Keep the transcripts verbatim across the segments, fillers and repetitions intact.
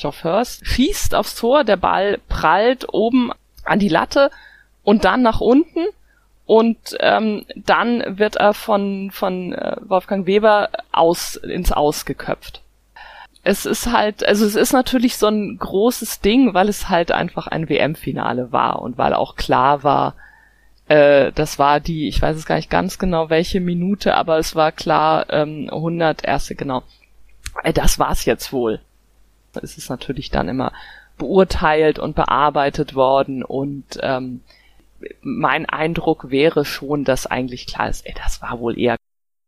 Geoff Hurst, schießt aufs Tor, der Ball prallt oben an die Latte und dann nach unten und ähm, dann wird er von von äh, Wolfgang Weber aus ins Aus geköpft. Es ist halt, also es ist natürlich so ein großes Ding, weil es halt einfach ein W M-Finale war und weil auch klar war, äh, das war die, ich weiß es gar nicht ganz genau, welche Minute, aber es war klar, ähm, hundert erste, genau. Äh, das war's jetzt wohl. Es ist natürlich dann immer beurteilt und bearbeitet worden und ähm, mein Eindruck wäre schon, dass eigentlich klar ist, ey, das war wohl eher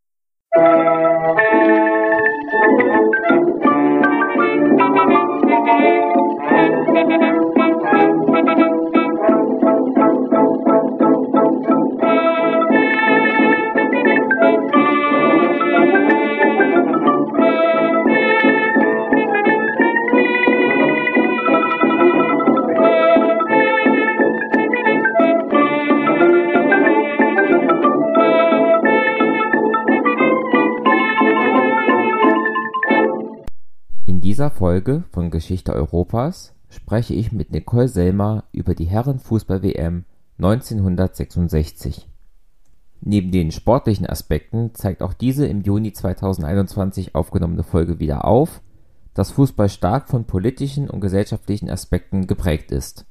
In dieser Folge von Geschichte Europas spreche ich mit Nicole Selmer über die Herrenfußball-W M neunzehnhundertsechsundsechzig. Neben den sportlichen Aspekten zeigt auch diese im Juni zweitausendeinundzwanzig aufgenommene Folge wieder auf, dass Fußball stark von politischen und gesellschaftlichen Aspekten geprägt ist.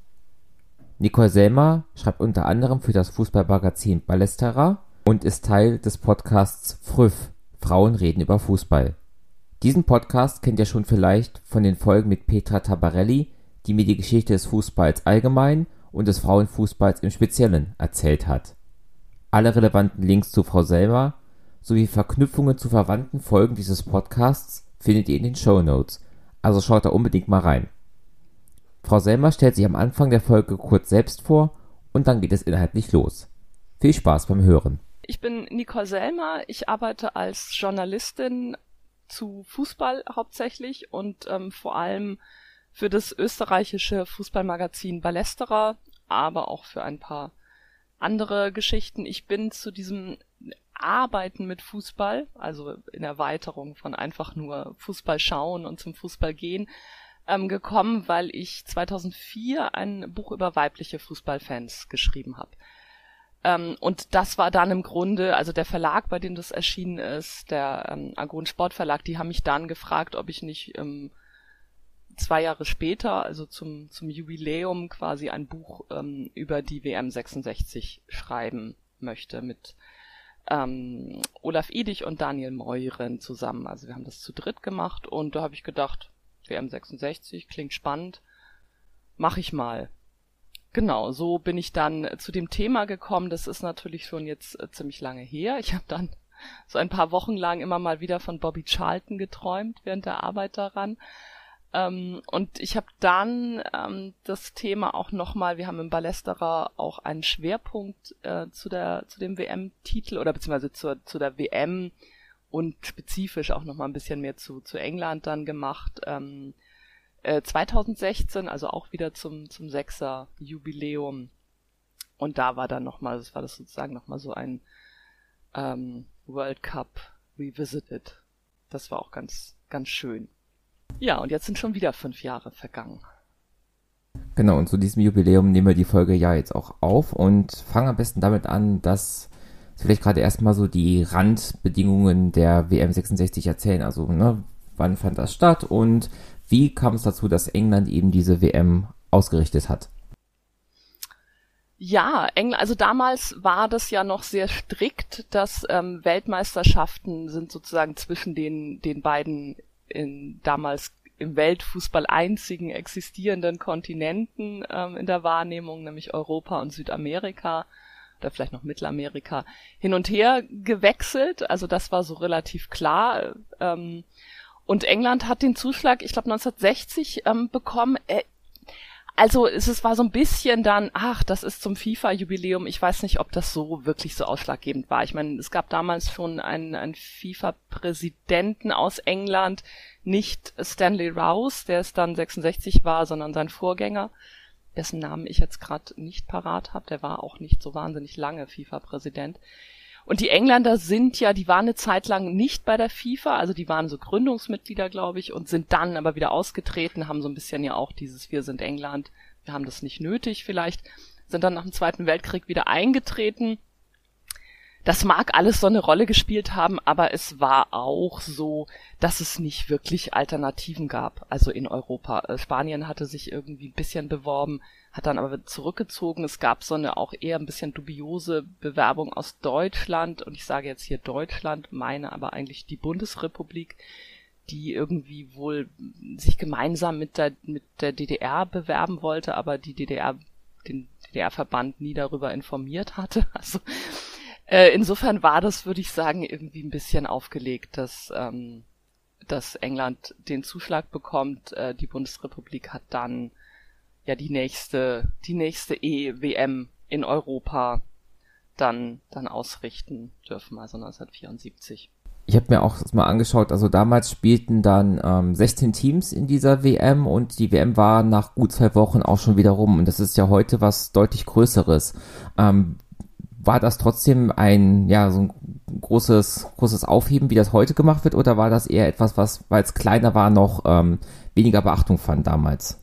Nicole Selmer schreibt unter anderem für das Fußballmagazin Ballesterer und ist Teil des Podcasts Früff – Frauen reden über Fußball. Diesen Podcast kennt ihr schon vielleicht von den Folgen mit Petra Tabarelli, die mir die Geschichte des Fußballs allgemein und des Frauenfußballs im Speziellen erzählt hat. Alle relevanten Links zu Frau Selmer sowie Verknüpfungen zu verwandten Folgen dieses Podcasts findet ihr in den Shownotes, also schaut da unbedingt mal rein. Frau Selmer stellt sich am Anfang der Folge kurz selbst vor und dann geht es inhaltlich los. Viel Spaß beim Hören. Ich bin Nicole Selmer, ich arbeite als Journalistin zu Fußball hauptsächlich und ähm, vor allem für das österreichische Fußballmagazin Ballesterer, aber auch für ein paar andere Geschichten. Ich bin zu diesem Arbeiten mit Fußball, also in Erweiterung von einfach nur Fußball schauen und zum Fußball gehen, ähm, gekommen, weil ich zweitausendvier ein Buch über weibliche Fußballfans geschrieben habe. Ähm, und das war dann im Grunde, also der Verlag, bei dem das erschienen ist, der ähm, Argon Sportverlag, die haben mich dann gefragt, ob ich nicht ähm, zwei Jahre später, also zum zum Jubiläum quasi ein Buch ähm, über die W M sechsundsechzig schreiben möchte mit ähm, Olaf Idich und Daniel Meuren zusammen. Also wir haben das zu dritt gemacht und da habe ich gedacht, W M sechsundsechzig klingt spannend, mach ich mal. Genau, so bin ich dann zu dem Thema gekommen. Das ist natürlich schon jetzt äh, ziemlich lange her. Ich habe dann so ein paar Wochen lang immer mal wieder von Bobby Charlton geträumt während der Arbeit daran. Ähm, und ich habe dann ähm, das Thema auch nochmal, wir haben im Ballesterer auch einen Schwerpunkt äh, zu der zu dem W M-Titel oder beziehungsweise zur, zu der W M und spezifisch auch nochmal ein bisschen mehr zu, zu England dann gemacht. Ähm, zweitausendsechzehn, also auch wieder zum zum Sechser Jubiläum und da war dann nochmal, das war das sozusagen nochmal so ein ähm, World Cup Revisited. Das war auch ganz ganz schön. Ja, und jetzt sind schon wieder fünf Jahre vergangen. Genau, und zu diesem Jubiläum nehmen wir die Folge ja jetzt auch auf und fangen am besten damit an, dass vielleicht gerade erstmal so die Randbedingungen der W M sechsundsechzig erzählen, also ne, wann fand das statt und wie kam es dazu, dass England eben diese W M ausgerichtet hat? Ja, England, also damals war das ja noch sehr strikt, dass ähm, Weltmeisterschaften sind sozusagen zwischen den den beiden in damals im Weltfußball einzigen existierenden Kontinenten ähm, in der Wahrnehmung, nämlich Europa und Südamerika oder vielleicht noch Mittelamerika, hin und her gewechselt. Also das war so relativ klar. Ähm, Und England hat den Zuschlag, ich glaube neunzehnhundertsechzig, ähm, bekommen. Äh, also es, es war so ein bisschen dann, ach, das ist zum FIFA-Jubiläum. Ich weiß nicht, ob das so wirklich so ausschlaggebend war. Ich meine, es gab damals schon einen, einen FIFA-Präsidenten aus England, nicht Stanley Rouse, der es dann sechsundsechzig war, sondern sein Vorgänger, dessen Namen ich jetzt gerade nicht parat habe. Der war auch nicht so wahnsinnig lange FIFA-Präsident. Und die Engländer sind ja, die waren eine Zeit lang nicht bei der FIFA, also die waren so Gründungsmitglieder, glaube ich, und sind dann aber wieder ausgetreten, haben so ein bisschen ja auch dieses Wir sind England, wir haben das nicht nötig vielleicht, sind dann nach dem Zweiten Weltkrieg wieder eingetreten. Das mag alles so eine Rolle gespielt haben, aber es war auch so, dass es nicht wirklich Alternativen gab, also in Europa. Spanien hatte sich irgendwie ein bisschen beworben, hat dann aber zurückgezogen. Es gab so eine auch eher ein bisschen dubiose Bewerbung aus Deutschland, und ich sage jetzt hier Deutschland, meine aber eigentlich die Bundesrepublik, die irgendwie wohl sich gemeinsam mit der, mit der D D R bewerben wollte, aber die D D R, den D D R-Verband nie darüber informiert hatte. Also insofern war das, würde ich sagen, irgendwie ein bisschen aufgelegt, dass, ähm, dass England den Zuschlag bekommt. Äh, die Bundesrepublik hat dann ja die nächste, die nächste E-W M in Europa dann, dann ausrichten dürfen, also neunzehnhundertvierundsiebzig. Ich habe mir auch das mal angeschaut, also damals spielten dann ähm, sechzehn Teams in dieser W M und die W M war nach gut zwei Wochen auch schon wieder rum, und das ist ja heute was deutlich Größeres. Ähm, War das trotzdem ein, ja, so ein großes, großes Aufheben, wie das heute gemacht wird, oder war das eher etwas, was, weil es kleiner war, noch ähm, weniger Beachtung fand damals?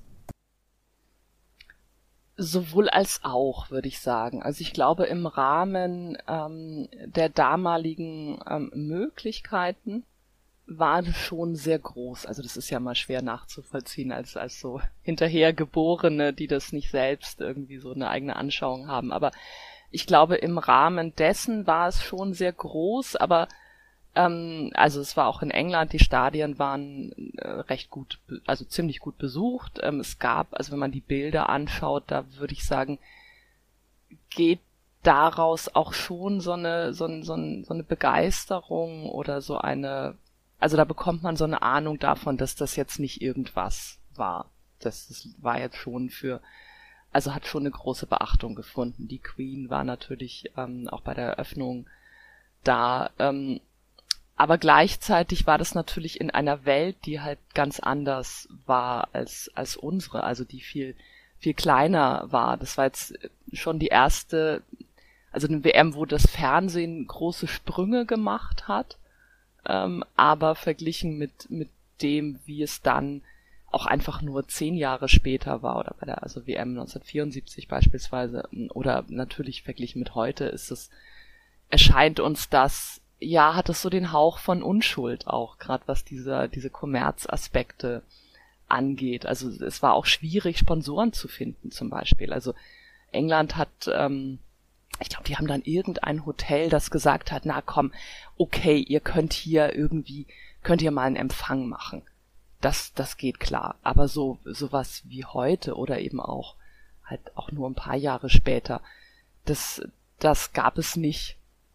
Sowohl als auch, würde ich sagen. Also ich glaube, im Rahmen ähm, der damaligen ähm, Möglichkeiten war das schon sehr groß. Also das ist ja mal schwer nachzuvollziehen als, als so Hinterhergeborene, die das nicht selbst irgendwie so eine eigene Anschauung haben. Aber ich glaube, im Rahmen dessen war es schon sehr groß, aber ähm, also es war auch in England, die Stadien waren äh, recht gut, also ziemlich gut besucht. Ähm, es gab, also wenn man die Bilder anschaut, da würde ich sagen, geht daraus auch schon so eine so, ein, so, ein, so eine Begeisterung oder so eine, also da bekommt man so eine Ahnung davon, dass das jetzt nicht irgendwas war. Das, das war jetzt schon für Also hat schon eine große Beachtung gefunden. Die Queen war natürlich ähm, auch bei der Eröffnung da. Ähm, aber gleichzeitig war das natürlich in einer Welt, die halt ganz anders war als als unsere, also die viel viel kleiner war. Das war jetzt schon die erste, also eine W M, wo das Fernsehen große Sprünge gemacht hat, ähm, aber verglichen mit mit dem, wie es dann auch einfach nur zehn Jahre später war, oder bei der also W M neunzehnhundertvierundsiebzig beispielsweise, oder natürlich verglichen mit heute, ist es, erscheint uns das, ja, hat es so den Hauch von Unschuld auch, gerade was diese, diese Kommerzaspekte angeht. Also es war auch schwierig, Sponsoren zu finden zum Beispiel. Also England hat, ähm, ich glaube, die haben dann irgendein Hotel, das gesagt hat, na komm, okay, ihr könnt hier irgendwie, könnt ihr mal einen Empfang machen. Das, das geht klar. Aber so, sowas wie heute oder eben auch, halt auch nur ein paar Jahre später, das, das gab es nicht.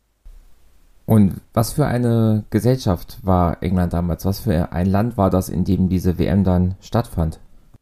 Und was für eine Gesellschaft war England damals? Was für ein Land war das, in dem diese W M dann stattfand?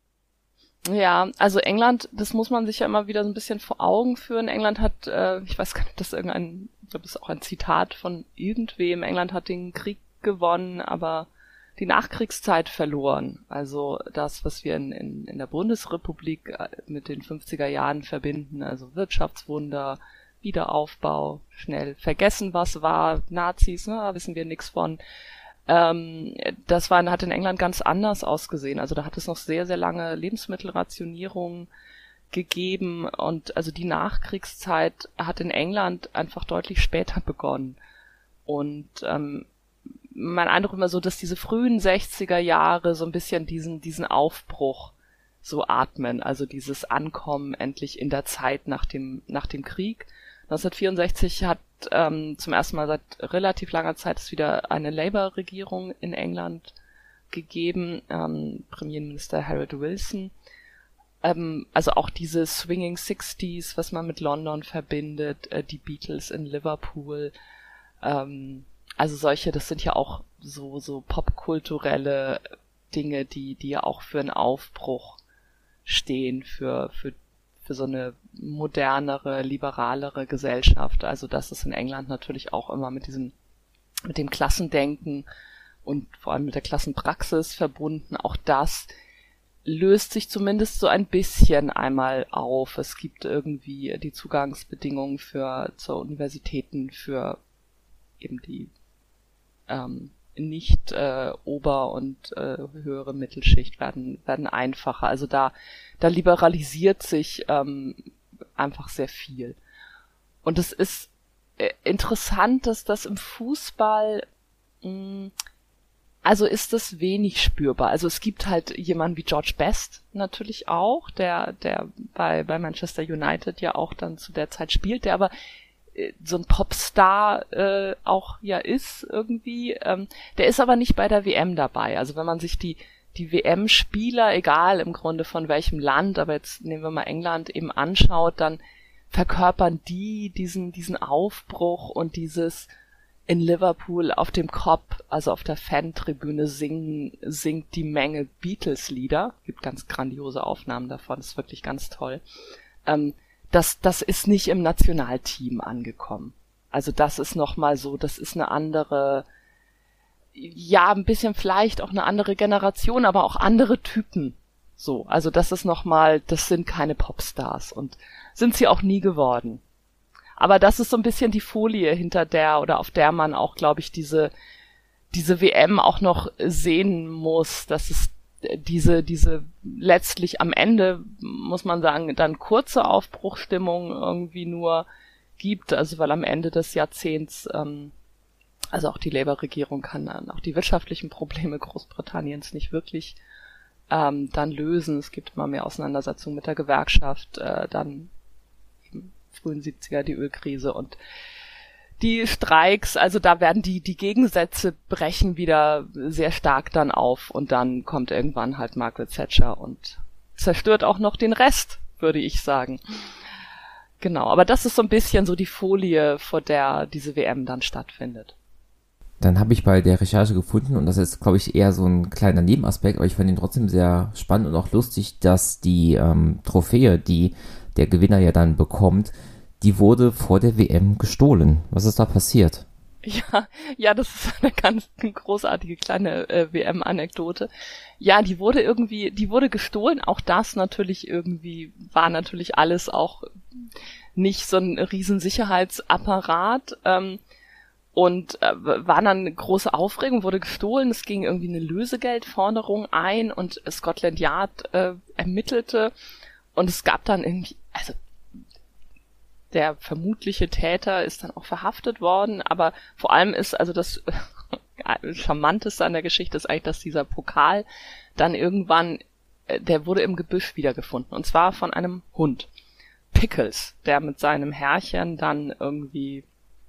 Ja, also England, das muss man sich ja immer wieder so ein bisschen vor Augen führen. England hat, äh, ich weiß gar nicht, ob das irgendein, ich glaube, das ist auch ein Zitat von irgendwem. England hat den Krieg gewonnen, aber die Nachkriegszeit verloren. Also das, was wir in, in, in der Bundesrepublik mit den fünfziger Jahren verbinden, also Wirtschaftswunder, Wiederaufbau, schnell vergessen, was war, Nazis, ne, da wissen wir nichts von. Ähm, das war, hat in England ganz anders ausgesehen. Also da hat es noch sehr, sehr lange Lebensmittelrationierung gegeben, und also die Nachkriegszeit hat in England einfach deutlich später begonnen. Und ähm, mein Eindruck immer so, dass diese frühen sechziger Jahre so ein bisschen diesen diesen Aufbruch so atmen, also dieses Ankommen endlich in der Zeit nach dem nach dem Krieg. neunzehnhundertvierundsechzig hat ähm, zum ersten Mal seit relativ langer Zeit es wieder eine Labour-Regierung in England gegeben, ähm, Premierminister Harold Wilson. Ähm, also auch diese Swinging Sixties, was man mit London verbindet, äh, die Beatles in Liverpool, ähm, also solche, das sind ja auch so so popkulturelle Dinge, die die ja auch für einen Aufbruch stehen, für für für so eine modernere, liberalere Gesellschaft. Also das ist in England natürlich auch immer mit diesem mit dem Klassendenken und vor allem mit der Klassenpraxis verbunden. Auch das löst sich zumindest so ein bisschen einmal auf. Es gibt irgendwie die Zugangsbedingungen für zur Universitäten für eben die ähm, nicht äh, Ober- und äh, höhere Mittelschicht werden werden einfacher. Also da da liberalisiert sich ähm, einfach sehr viel. Und es ist äh, interessant, dass das im Fußball mh, also ist das wenig spürbar. Also es gibt halt jemanden wie George Best natürlich auch, der der bei bei Manchester United ja auch dann zu der Zeit spielt, der aber so ein Popstar äh, auch ja ist irgendwie. Ähm, der ist aber nicht bei der W M dabei. Also wenn man sich die die W M-Spieler, egal im Grunde von welchem Land, aber jetzt nehmen wir mal England, eben anschaut, dann verkörpern die diesen diesen Aufbruch und dieses in Liverpool auf dem Kop, also auf der Fantribüne singen, singt die Menge Beatles-Lieder. Gibt ganz grandiose Aufnahmen davon, ist wirklich ganz toll. Ähm, Das, das ist nicht im Nationalteam angekommen. Also das ist nochmal so, das ist eine andere, ja, ein bisschen vielleicht auch eine andere Generation, aber auch andere Typen. So, also das ist nochmal, das sind keine Popstars und sind sie auch nie geworden. Aber das ist so ein bisschen die Folie, hinter der oder auf der man auch, glaube ich, diese, diese W M auch noch sehen muss, dass es diese, diese letztlich am Ende, muss man sagen, dann kurze Aufbruchstimmung irgendwie nur gibt, also weil am Ende des Jahrzehnts, ähm, also auch die Labour-Regierung kann dann auch die wirtschaftlichen Probleme Großbritanniens nicht wirklich ähm, dann lösen. Es gibt immer mehr Auseinandersetzungen mit der Gewerkschaft, äh, dann im frühen siebziger die Ölkrise und die Streiks, also da werden die die Gegensätze brechen wieder sehr stark dann auf und dann kommt irgendwann halt Margaret Thatcher und zerstört auch noch den Rest, würde ich sagen. Genau, aber das ist so ein bisschen so die Folie, vor der diese W M dann stattfindet. Dann habe ich bei der Recherche gefunden, und das ist, glaube ich, eher so ein kleiner Nebenaspekt, aber ich fand ihn trotzdem sehr spannend und auch lustig, dass die ähm, Trophäe, die der Gewinner ja dann bekommt, die wurde vor der W M gestohlen. Was ist da passiert? Ja, ja, das ist eine ganz großartige kleine äh, W M-Anekdote. Ja, die wurde irgendwie, die wurde gestohlen. Auch das natürlich irgendwie, war natürlich alles auch nicht so ein riesen Sicherheitsapparat. Ähm, und äh, war dann eine große Aufregung, wurde gestohlen. Es ging irgendwie eine Lösegeldforderung ein und Scotland Yard äh, ermittelte. Und es gab dann irgendwie, also der vermutliche Täter ist dann auch verhaftet worden, aber vor allem ist also das Charmanteste an der Geschichte ist eigentlich, dass dieser Pokal dann irgendwann, der wurde im Gebüsch wiedergefunden, und zwar von einem Hund. Pickles, der mit seinem Herrchen dann irgendwie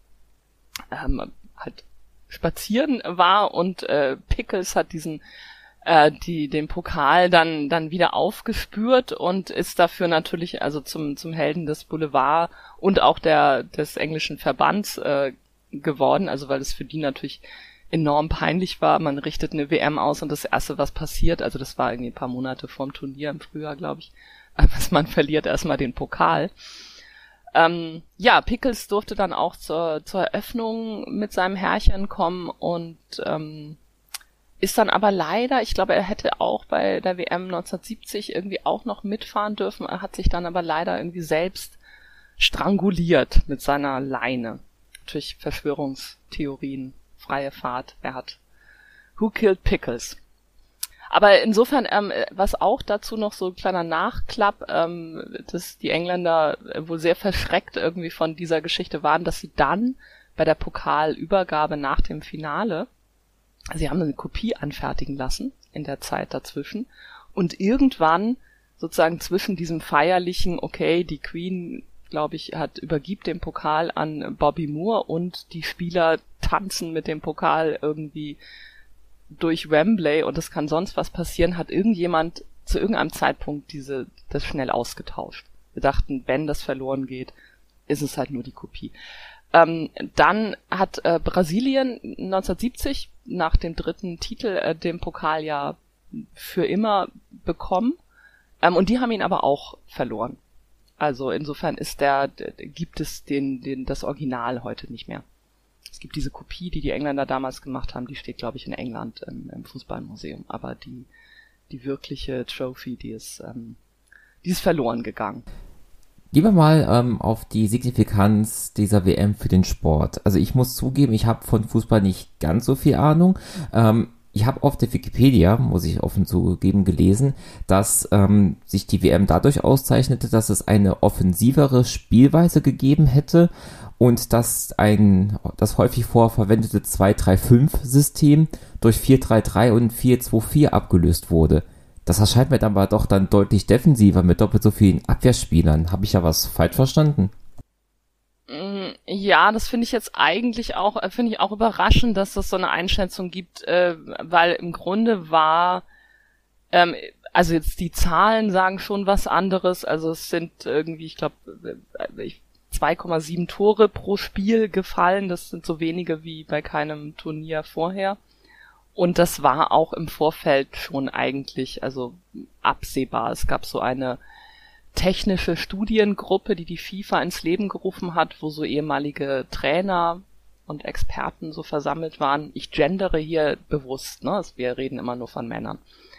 ähm, halt spazieren war, und äh, Pickles hat diesen äh, die den Pokal dann dann wieder aufgespürt und ist dafür natürlich also zum zum Helden des Boulevard und auch der des englischen Verbands äh, geworden, also weil es für die natürlich enorm peinlich war. Man richtet eine W M aus und das erste, was passiert, also das war irgendwie ein paar Monate vorm Turnier im Frühjahr, glaube ich, was man verliert erstmal den Pokal. Ähm, ja, Pickles durfte dann auch zur zur Eröffnung mit seinem Herrchen kommen und ähm, ist dann aber leider, ich glaube, er hätte auch bei der W M neunzehnhundertsiebzig irgendwie auch noch mitfahren dürfen, er hat sich dann aber leider irgendwie selbst stranguliert mit seiner Leine. Natürlich Verschwörungstheorien, freie Fahrt, wer hat Who Killed Pickles? Aber insofern, ähm, was auch dazu noch so ein kleiner Nachklapp, ähm, dass die Engländer wohl sehr verschreckt irgendwie von dieser Geschichte waren, dass sie dann bei der Pokalübergabe nach dem Finale, sie haben eine Kopie anfertigen lassen in der Zeit dazwischen, und irgendwann sozusagen zwischen diesem feierlichen, okay, die Queen, glaube ich, hat übergibt den Pokal an Bobby Moore und die Spieler tanzen mit dem Pokal irgendwie durch Wembley und es kann sonst was passieren, hat irgendjemand zu irgendeinem Zeitpunkt diese das schnell ausgetauscht. Wir dachten, wenn das verloren geht, ist es halt nur die Kopie. Ähm, dann hat äh, Brasilien neunzehnhundertsiebzig nach dem dritten Titel äh, den Pokal ja für immer bekommen, ähm, und die haben ihn aber auch verloren. Also insofern ist der, der gibt es den, den das Original heute nicht mehr. Es gibt diese Kopie, die die Engländer damals gemacht haben, die steht, glaube ich, in England im, im Fußballmuseum, aber die die wirkliche Trophy, die ist ähm, die ist verloren gegangen. Gehen wir mal ähm, auf die Signifikanz dieser W M für den Sport. Also ich muss zugeben, ich habe von Fußball nicht ganz so viel Ahnung. Ähm, ich habe auf der Wikipedia, muss ich offen zugeben, gelesen, dass ähm, sich die W M dadurch auszeichnete, dass es eine offensivere Spielweise gegeben hätte und dass ein das häufig vorverwendete zwei drei fünf System durch vier drei drei und vier zwei vier abgelöst wurde. Das erscheint mir aber doch dann deutlich defensiver mit doppelt so vielen Abwehrspielern. Habe ich ja was falsch verstanden? Ja, das finde ich jetzt eigentlich auch, finde ich auch überraschend, dass es so eine Einschätzung gibt, äh, weil im Grunde war, ähm, also jetzt die Zahlen sagen schon was anderes, also es sind irgendwie, ich glaube, zwei Komma sieben Tore pro Spiel gefallen, das sind so wenige wie bei keinem Turnier vorher. Und das war auch im Vorfeld schon eigentlich, also absehbar. Es gab so eine technische Studiengruppe, die die FIFA ins Leben gerufen hat, wo so ehemalige Trainer und Experten so versammelt waren. Ich gendere hier bewusst, ne? Wir reden immer nur von Männern.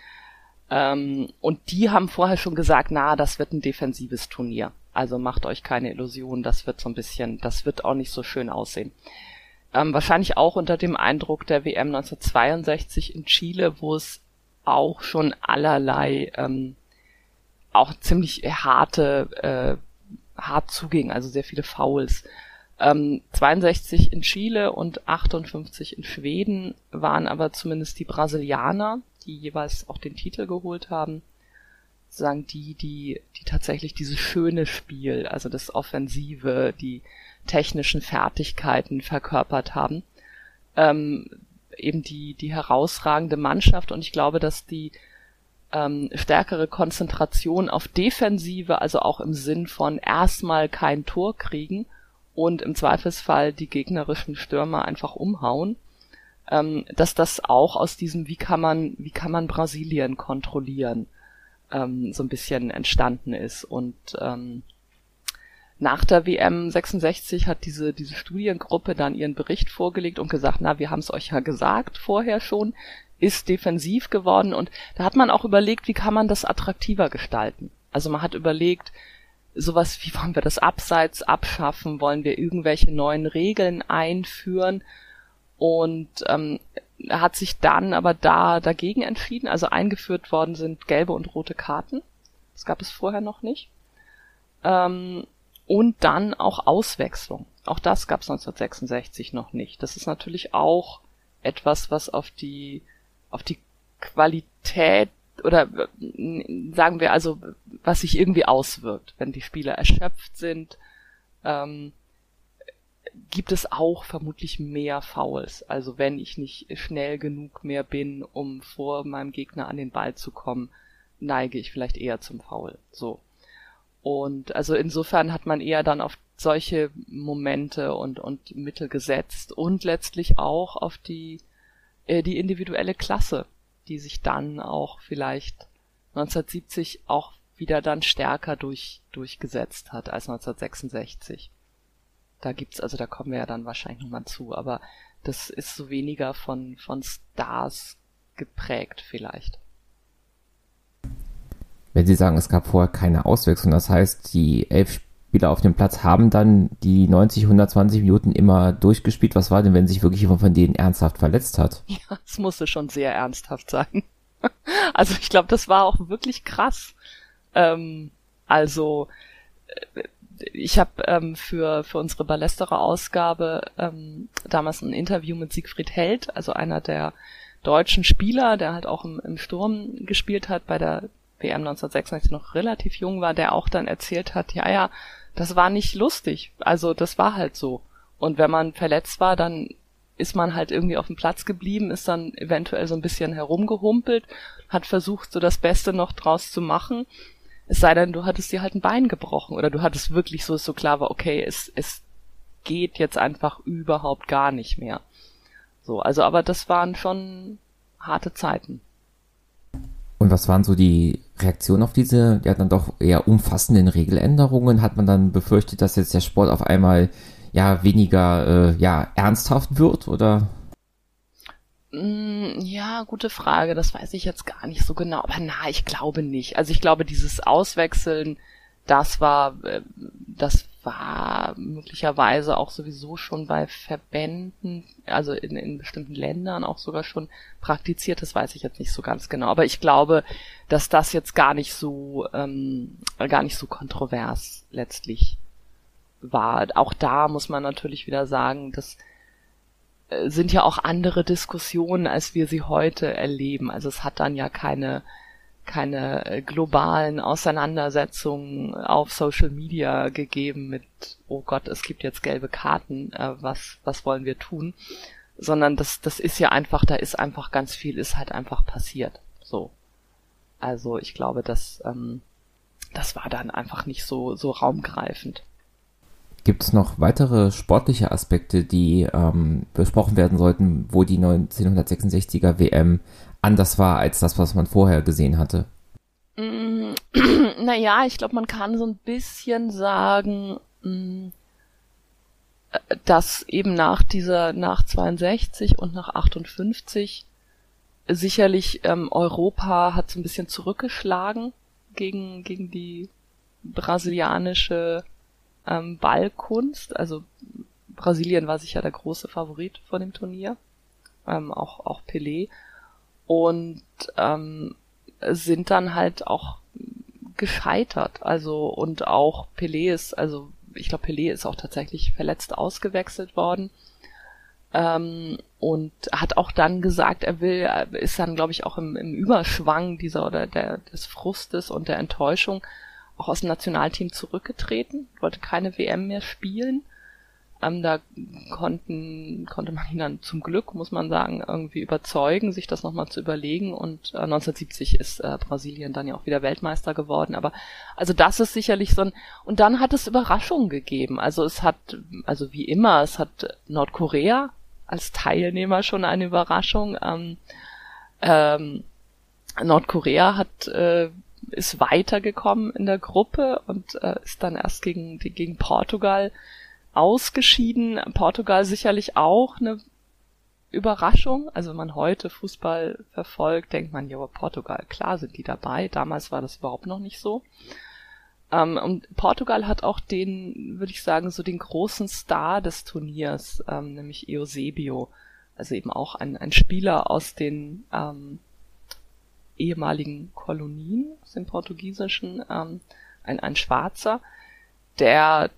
Ähm, und die haben vorher schon gesagt, na, das wird ein defensives Turnier. Also macht euch keine Illusionen, das wird so ein bisschen, das wird auch nicht so schön aussehen. Ähm, wahrscheinlich auch unter dem Eindruck der W M neunzehnhundertzweiundsechzig in Chile, wo es auch schon allerlei, ähm, auch ziemlich harte, äh, hart zuging, also sehr viele Fouls. Ähm, zweiundsechzig in Chile und achtundfünfzig in Schweden waren aber zumindest die Brasilianer, die jeweils auch den Titel geholt haben, sozusagen die, die, die tatsächlich dieses schöne Spiel, also das Offensive, die technischen Fertigkeiten verkörpert haben. Ähm, eben die, die herausragende Mannschaft, und ich glaube, dass die ähm, stärkere Konzentration auf Defensive, also auch im Sinn von erstmal kein Tor kriegen und im Zweifelsfall die gegnerischen Stürmer einfach umhauen, ähm, dass das auch aus diesem, wie kann man, wie kann man Brasilien kontrollieren, ähm, so ein bisschen entstanden ist. Und ähm, nach der W M sechsundsechzig hat diese diese Studiengruppe dann ihren Bericht vorgelegt und gesagt, na, wir haben es euch ja gesagt vorher schon, ist defensiv geworden, und da hat man auch überlegt, wie kann man das attraktiver gestalten. Also man hat überlegt, sowas wie, wollen wir das Abseits abschaffen, wollen wir irgendwelche neuen Regeln einführen, und ähm, hat sich dann aber da dagegen entschieden. Also eingeführt worden sind gelbe und rote Karten, das gab es vorher noch nicht. Ähm, Und dann auch Auswechslung. Auch das gab es neunzehnhundertsechsundsechzig noch nicht. Das ist natürlich auch etwas, was auf die auf die Qualität oder sagen wir also, was sich irgendwie auswirkt. Wenn die Spieler erschöpft sind, ähm, gibt es auch vermutlich mehr Fouls. Also wenn ich nicht schnell genug mehr bin, um vor meinem Gegner an den Ball zu kommen, neige ich vielleicht eher zum Foul. So. Und also insofern hat man eher dann auf solche Momente und und Mittel gesetzt und letztlich auch auf die äh, die individuelle Klasse, die sich dann auch vielleicht neunzehnhundertsiebzig auch wieder dann stärker durch durchgesetzt hat als neunzehnhundertsechsundsechzig. Da gibt's, also da kommen wir ja dann wahrscheinlich nochmal zu, aber das ist so weniger von von Stars geprägt vielleicht. Wenn Sie sagen, es gab vorher keine Auswechslung, das heißt, die elf Spieler auf dem Platz haben dann die neunzig, hundertzwanzig Minuten immer durchgespielt. Was war denn, wenn sich wirklich jemand von denen ernsthaft verletzt hat? Ja, es musste schon sehr ernsthaft sein. Also ich glaube, das war auch wirklich krass. Ähm, also ich habe ähm, für für unsere Ballesterer Ausgabe ähm, damals ein Interview mit Siegfried Held, also einer der deutschen Spieler, der halt auch im, im Sturm gespielt hat, bei der W M neunzehnhundertsechsundsechzig noch relativ jung war, der auch dann erzählt hat, ja, ja, das war nicht lustig. Also das war halt so. Und wenn man verletzt war, dann ist man halt irgendwie auf dem Platz geblieben, ist dann eventuell so ein bisschen herumgehumpelt, hat versucht, so das Beste noch draus zu machen. Es sei denn, du hattest dir halt ein Bein gebrochen oder du hattest wirklich so, so klar war, okay, es, es geht jetzt einfach überhaupt gar nicht mehr. So, also, aber das waren schon harte Zeiten. Und was waren so die Reaktionen auf diese, ja, dann doch eher umfassenden Regeländerungen? Hat man dann befürchtet, dass jetzt der Sport auf einmal ja weniger äh, ja ernsthaft wird, oder? Ja, gute Frage. Das weiß ich jetzt gar nicht so genau. Aber na, ich glaube nicht. Also ich glaube, dieses Auswechseln, das war, das war möglicherweise auch sowieso schon bei Verbänden, also in, in bestimmten Ländern auch sogar schon praktiziert, das weiß ich jetzt nicht so ganz genau. Aber ich glaube, dass das jetzt gar nicht so, ähm, gar nicht so kontrovers letztlich war. Auch da muss man natürlich wieder sagen, das äh, sind ja auch andere Diskussionen, als wir sie heute erleben. Also es hat dann ja keine keine globalen Auseinandersetzungen auf Social Media gegeben mit, oh Gott, es gibt jetzt gelbe Karten, äh, was was wollen wir tun? Sondern das das ist ja einfach, da ist einfach ganz viel, ist halt einfach passiert. So. Also ich glaube, dass ähm, das war dann einfach nicht so so raumgreifend. Gibt es noch weitere sportliche Aspekte, die ähm, besprochen werden sollten, wo die neunzehnhundertsechsundsechziger W M anders war als das, was man vorher gesehen hatte? Mm, naja, ich glaube, man kann so ein bisschen sagen, mm, dass eben nach dieser, nach zweiundsechzig und nach achtundfünfzig sicherlich ähm, Europa hat so ein bisschen zurückgeschlagen gegen, gegen die brasilianische ähm, Ballkunst. Also Brasilien war sicher der große Favorit vor dem Turnier, ähm, auch, auch Pelé. Und ähm, sind dann halt auch gescheitert. Also und auch Pelé ist, also ich glaube Pelé ist auch tatsächlich verletzt ausgewechselt worden ähm, und hat auch dann gesagt, er will, ist dann glaube ich auch im, im Überschwang dieser oder der des Frustes und der Enttäuschung auch aus dem Nationalteam zurückgetreten, wollte keine W M mehr spielen. Ähm, da konnten, konnte man ihn dann zum Glück, muss man sagen, irgendwie überzeugen, sich das nochmal zu überlegen. Und äh, neunzehnhundertsiebzig ist äh, Brasilien dann ja auch wieder Weltmeister geworden. Aber also das ist sicherlich so ein. Und dann hat es Überraschungen gegeben. Also es hat, also wie immer, es hat Nordkorea als Teilnehmer schon eine Überraschung. Ähm, ähm, Nordkorea hat äh, ist weitergekommen in der Gruppe und äh, ist dann erst gegen die, gegen Portugal ausgeschieden. Portugal sicherlich auch eine Überraschung. Also wenn man heute Fußball verfolgt, denkt man, ja, Portugal, klar sind die dabei. Damals war das überhaupt noch nicht so. Ähm, und Portugal hat auch den, würde ich sagen, so den großen Star des Turniers, ähm, nämlich Eusebio. Also eben auch ein, ein Spieler aus den ähm, ehemaligen Kolonien, aus dem Portugiesischen, ähm, ein, ein Schwarzer, der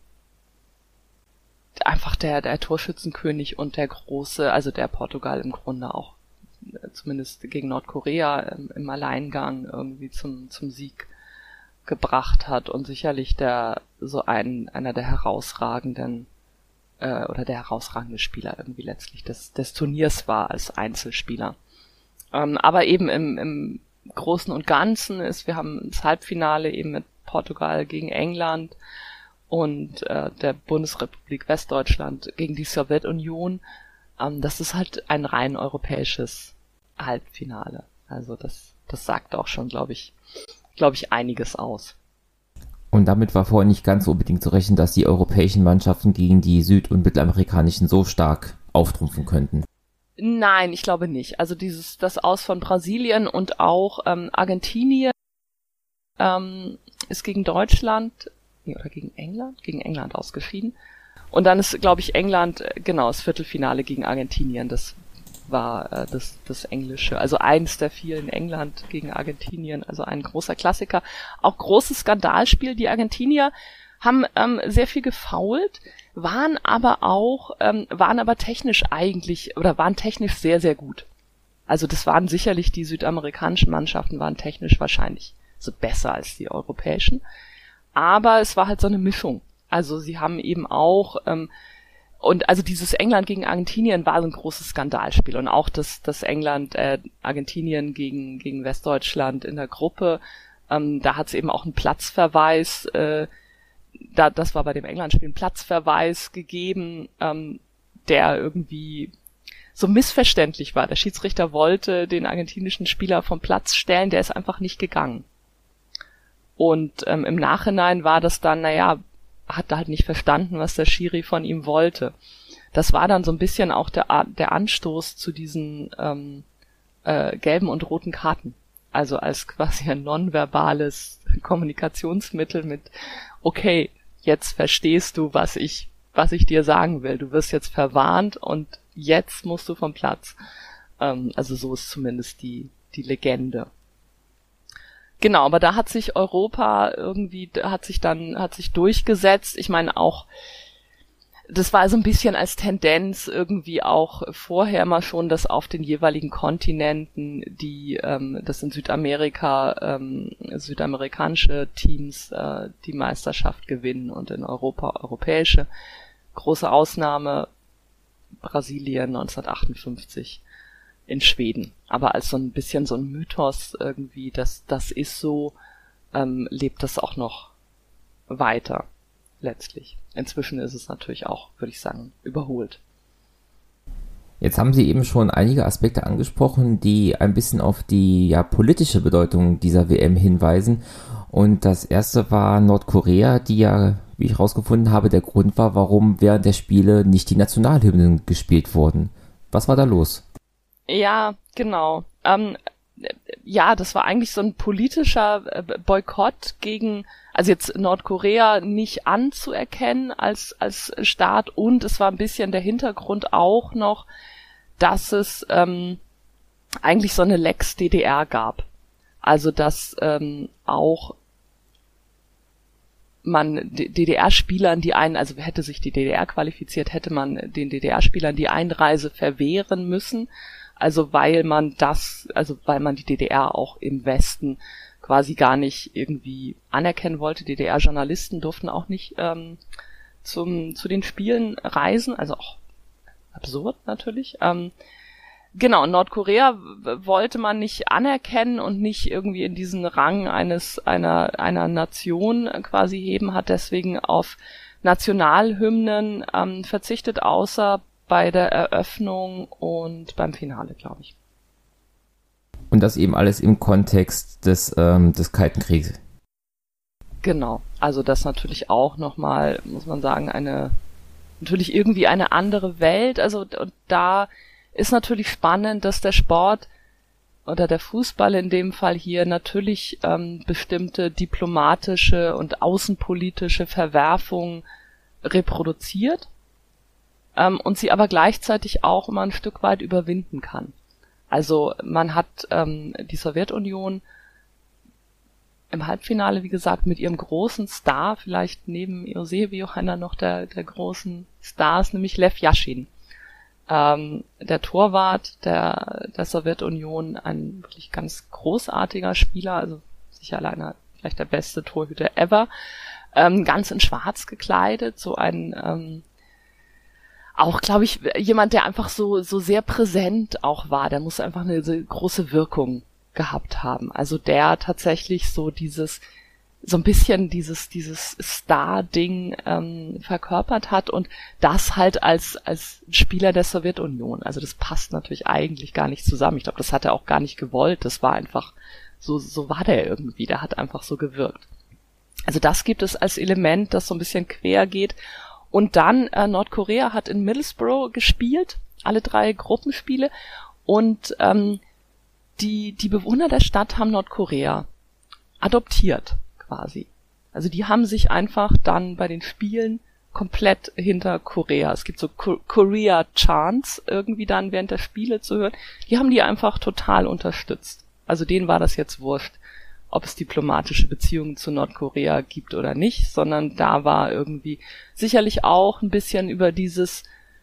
einfach der, der Torschützenkönig und der große, also der Portugal im Grunde auch, zumindest gegen Nordkorea im, im Alleingang irgendwie zum, zum Sieg gebracht hat und sicherlich der, so ein, einer der herausragenden, äh, oder der herausragende Spieler irgendwie letztlich des, des Turniers war als Einzelspieler. Ähm, aber eben im, im Großen und Ganzen ist, wir haben das Halbfinale eben mit Portugal gegen England und äh, der Bundesrepublik Westdeutschland gegen die Sowjetunion. Ähm, das ist halt ein rein europäisches Halbfinale. Also das, das sagt auch schon, glaube ich, glaube ich, einiges aus. Und damit war vorher nicht ganz unbedingt zu rechnen, dass die europäischen Mannschaften gegen die süd- und mittelamerikanischen so stark auftrumpfen könnten. Nein, ich glaube nicht. Also dieses das Aus von Brasilien und auch ähm, Argentinien ähm, ist gegen Deutschland oder gegen England, gegen England ausgeschieden. Und dann ist, glaube ich, England, genau, das Viertelfinale gegen Argentinien, das war äh, das, das Englische. Also eins der vielen, England gegen Argentinien, also ein großer Klassiker. Auch großes Skandalspiel. Die Argentinier haben ähm, sehr viel gefoult, waren aber auch, ähm, waren aber technisch eigentlich, oder waren technisch sehr, sehr gut. Also das waren sicherlich, die südamerikanischen Mannschaften waren technisch wahrscheinlich so besser als die europäischen. Aber es war halt so eine Mischung. Also sie haben eben auch, ähm, und also dieses England gegen Argentinien war so ein großes Skandalspiel. Und auch das, das England, äh, Argentinien gegen, gegen Westdeutschland in der Gruppe, ähm, da hat es eben auch einen Platzverweis, äh, da, das war bei dem England-Spiel ein Platzverweis gegeben, ähm, der irgendwie so missverständlich war. Der Schiedsrichter wollte den argentinischen Spieler vom Platz stellen, der ist einfach nicht gegangen. Und ähm, im Nachhinein war das dann, naja, hat er halt nicht verstanden, was der Schiri von ihm wollte. Das war dann so ein bisschen auch der, der Anstoß zu diesen ähm, äh, gelben und roten Karten. Also als quasi ein nonverbales Kommunikationsmittel mit, okay, jetzt verstehst du, was ich, was ich dir sagen will. Du wirst jetzt verwarnt und jetzt musst du vom Platz. Ähm, also so ist zumindest die, die Legende. Genau, aber da hat sich Europa irgendwie, hat sich dann, hat sich durchgesetzt. Ich meine auch, das war so ein bisschen als Tendenz irgendwie auch vorher mal schon, dass auf den jeweiligen Kontinenten die, ähm, das in Südamerika, ähm, südamerikanische Teams äh, die Meisterschaft gewinnen und in Europa europäische. Große Ausnahme Brasilien neunzehnhundertachtundfünfzig in Schweden. Aber als so ein bisschen so ein Mythos irgendwie, das, das ist so, ähm, lebt das auch noch weiter, letztlich. Inzwischen ist es natürlich auch, würde ich sagen, überholt. Jetzt haben Sie eben schon einige Aspekte angesprochen, die ein bisschen auf die ja, politische Bedeutung dieser W M hinweisen. Und das erste war Nordkorea, die ja, wie ich herausgefunden habe, der Grund war, warum während der Spiele nicht die Nationalhymnen gespielt wurden. Was war da los? Ja, genau. Ähm, ja, das war eigentlich so ein politischer Boykott gegen, also jetzt Nordkorea nicht anzuerkennen als als Staat, und es war ein bisschen der Hintergrund auch noch, dass es ähm, eigentlich so eine Lex D D R gab. Also dass ähm, auch man D D R-Spielern die ein, also hätte sich die D D R qualifiziert, hätte man den D D R-Spielern die Einreise verwehren müssen. Also weil man das, also weil man die D D R auch im Westen quasi gar nicht irgendwie anerkennen wollte. D D R-Journalisten durften auch nicht ähm, zum zu den Spielen reisen, also auch absurd natürlich. Ähm, genau, Nordkorea w- wollte man nicht anerkennen und nicht irgendwie in diesen Rang eines einer einer Nation quasi heben, hat deswegen auf Nationalhymnen ähm, verzichtet, außer bei der Eröffnung und beim Finale, glaube ich. Und das eben alles im Kontext des, ähm, des Kalten Kriegs. Genau, also das natürlich auch nochmal, muss man sagen, eine, natürlich irgendwie eine andere Welt. Also und da ist natürlich spannend, dass der Sport oder der Fußball in dem Fall hier natürlich ähm, bestimmte diplomatische und außenpolitische Verwerfungen reproduziert. Ähm, und sie aber gleichzeitig auch immer ein Stück weit überwinden kann. Also man hat ähm, die Sowjetunion im Halbfinale, wie gesagt, mit ihrem großen Star, vielleicht neben Eusebio einer noch der, der großen Stars, nämlich Lev Yashin. Ähm, der Torwart der, der Sowjetunion, ein wirklich ganz großartiger Spieler, also sicher alleine vielleicht der beste Torhüter ever, ähm, ganz in Schwarz gekleidet, so ein ähm, auch, glaube ich, jemand, der einfach so so sehr präsent auch war. Der muss einfach eine so große Wirkung gehabt haben. Also der tatsächlich so dieses, so ein bisschen dieses dieses Star-Ding ähm, verkörpert hat und das halt als als Spieler der Sowjetunion. Also das passt natürlich eigentlich gar nicht zusammen. Ich glaube, das hat er auch gar nicht gewollt. Das war einfach, so so war der irgendwie. Der hat einfach so gewirkt. Also das gibt es als Element, das so ein bisschen quer geht. Und dann, äh, Nordkorea hat in Middlesbrough gespielt, alle drei Gruppenspiele, und ähm, die die Bewohner der Stadt haben Nordkorea adoptiert quasi. Also die haben sich einfach dann bei den Spielen komplett hinter Korea, es gibt so Ko- Korea Chants irgendwie dann während der Spiele zu hören, die haben die einfach total unterstützt. Also denen war das jetzt wurscht, ob es diplomatische Beziehungen zu Nordkorea gibt oder nicht, sondern da war irgendwie sicherlich auch ein bisschen über dieses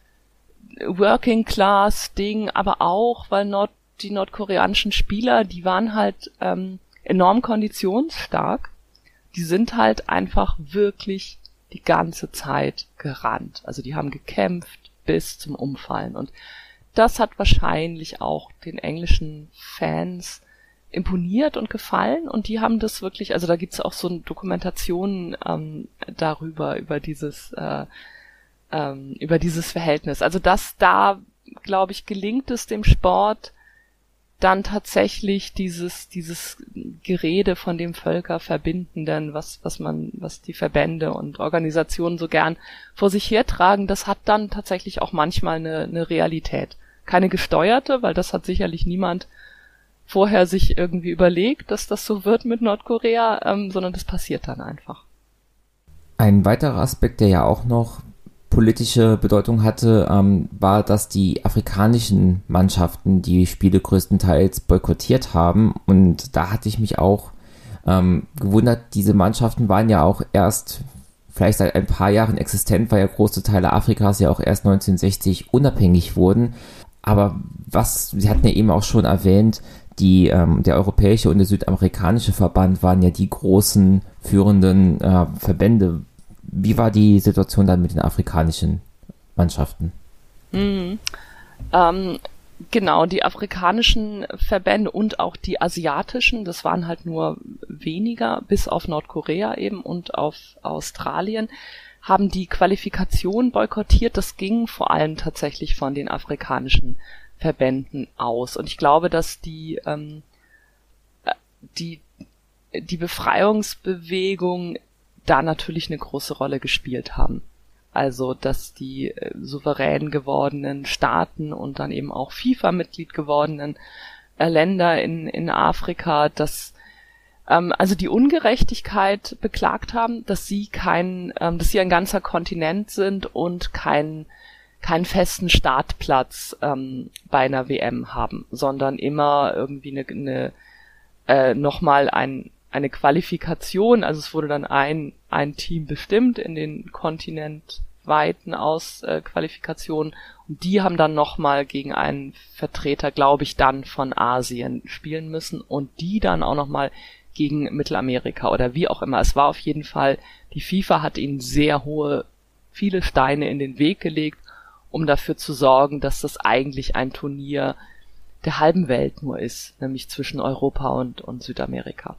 Working-Class-Ding, aber auch, weil Nord- die nordkoreanischen Spieler, die waren halt ähm, enorm konditionsstark, die sind halt einfach wirklich die ganze Zeit gerannt. Also die haben gekämpft bis zum Umfallen. Und das hat wahrscheinlich auch den englischen Fans imponiert und gefallen, und die haben das wirklich, also da gibt's auch so Dokumentationen ähm, darüber, über dieses äh, ähm, über dieses Verhältnis. Also das da, glaube ich, gelingt es dem Sport dann tatsächlich dieses dieses Gerede von dem Völkerverbindenden, was was man, was die Verbände und Organisationen so gern vor sich hertragen, das hat dann tatsächlich auch manchmal eine, eine Realität. Keine gesteuerte, weil das hat sicherlich niemand vorher sich irgendwie überlegt, dass das so wird mit Nordkorea, ähm, sondern das passiert dann einfach. Ein weiterer Aspekt, der ja auch noch politische Bedeutung hatte, ähm, war, dass die afrikanischen Mannschaften die Spiele größtenteils boykottiert haben. Und da hatte ich mich auch ähm, gewundert, diese Mannschaften waren ja auch erst vielleicht seit ein paar Jahren existent, weil ja große Teile Afrikas ja auch erst neunzehnhundertsechzig unabhängig wurden. Aber was, Sie hatten ja eben auch schon erwähnt, die, ähm, der europäische und der südamerikanische Verband waren ja die großen führenden äh, Verbände. Wie war die Situation dann mit den afrikanischen Mannschaften? Mhm. Ähm, genau, die afrikanischen Verbände und auch die asiatischen, das waren halt nur weniger, bis auf Nordkorea eben und auf Australien, haben die Qualifikation boykottiert. Das ging vor allem tatsächlich von den afrikanischen Verbänden aus. Und ich glaube, dass die, ähm, die, die Befreiungsbewegung da natürlich eine große Rolle gespielt haben. Also, dass die äh, souverän gewordenen Staaten und dann eben auch FIFA-Mitglied gewordenen äh, Länder in, in Afrika, dass ähm, also die Ungerechtigkeit beklagt haben, dass sie kein, ähm, dass sie ein ganzer Kontinent sind und kein keinen festen Startplatz ähm, bei einer W M haben, sondern immer irgendwie eine, eine äh, nochmal ein, eine Qualifikation, also es wurde dann ein ein Team bestimmt in den kontinentweiten Ausqualifikationen äh, und die haben dann nochmal gegen einen Vertreter, glaube ich, dann von Asien spielen müssen und die dann auch nochmal gegen Mittelamerika oder wie auch immer. Es war auf jeden Fall, die FIFA hat ihnen sehr hohe, viele Steine in den Weg gelegt, um dafür zu sorgen, dass das eigentlich ein Turnier der halben Welt nur ist, nämlich zwischen Europa und, und Südamerika.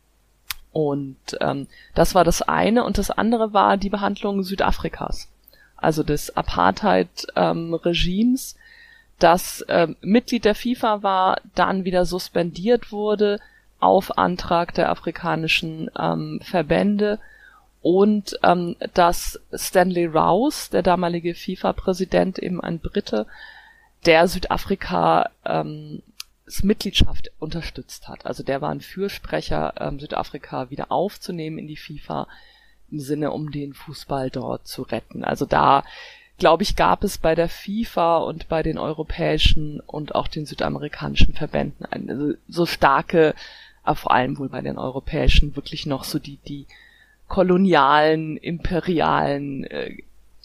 Und ähm, das war das eine. Und das andere war die Behandlung Südafrikas, also des Apartheid-Regimes, ähm, das ähm, Mitglied der FIFA war, dann wieder suspendiert wurde auf Antrag der afrikanischen ähm, Verbände. Und ähm, dass Stanley Rous, der damalige FIFA-Präsident, eben ein Brite, der Südafrika ähm, Mitgliedschaft unterstützt hat. Also der war ein Fürsprecher, ähm, Südafrika wieder aufzunehmen in die FIFA im Sinne, um den Fußball dort zu retten. Also da, glaube ich, gab es bei der FIFA und bei den europäischen und auch den südamerikanischen Verbänden eine, also so starke, aber vor allem wohl bei den europäischen wirklich noch so die die kolonialen, imperialen äh,